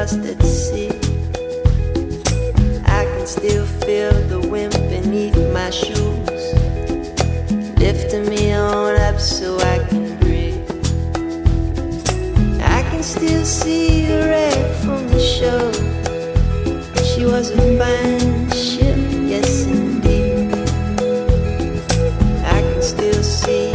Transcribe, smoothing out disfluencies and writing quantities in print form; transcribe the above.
lost at sea. I can still feel the wind beneath my shoes, lifting me on up so I can breathe. I can still see the red from the shore. She was a fine ship, yes indeed. I can still see